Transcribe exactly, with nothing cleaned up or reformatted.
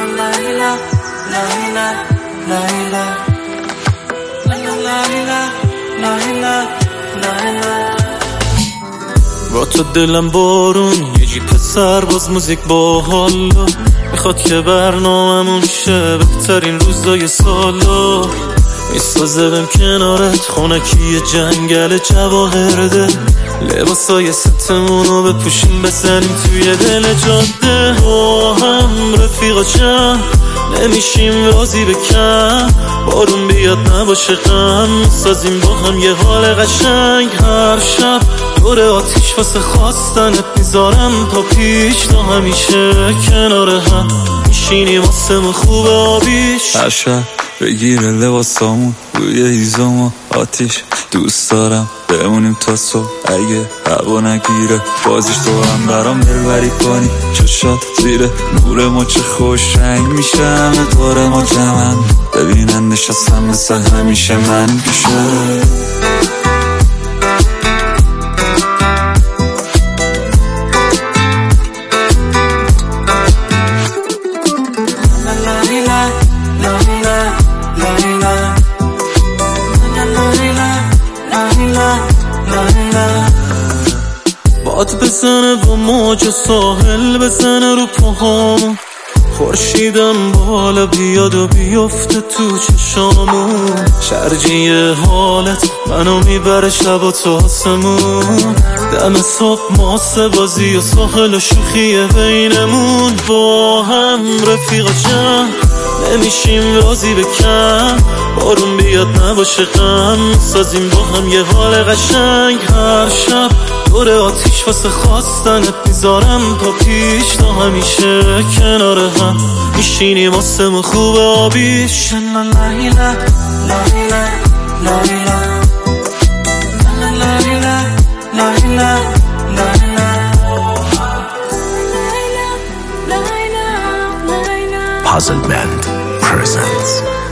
با تو دلم بارون یه جی پسر باز موزیک با حالا میخواد که برنامه‌مون شه بهترین روزای سالا میسازه بهم کنارت خونکی جنگل جواهرده لباسای ستمونو بپوشیم بزنیم توی دل جاده با هم رفیقا چند نمیشیم راضی بکن بارون بیاد نباشه غم میسازیم با هم یه حال قشنگ هر شب دور آتیش واسه خواستنت میذارم تا پیش تا همیشه کنار هم میشینیم واسه خوب آبیش هر شب بگیره لباسامون روی هیزم و آتیش دوست دارم بمونیم تا صبح اگه هوا نگیره بازیش تو هم برام دلبری کنی چشات زیر نور ما چه خوش رنگ میشه همه دور ما جمن ببینن نشستم مثل همیشه من پیشه باد بزنه و موج ساحل بزنه رو پاهامون خورشیدم بالا بیاد و بیفته تو چشامون شرجی حالت منو میبره شب و تو آسمون دم صبح ماسه بازی و ساحل و شوخی بینمون با هم رفیقا جمع نمیشیم راضی بکن بارون بیاد نباشه غم سازیم با هم یه حال قشنگ هر شب دور آتیش واسه خواستنت میذارم تا پیش تا همیشه کنار هم میشینیم واسه خوب آبیش Puzzle Band presents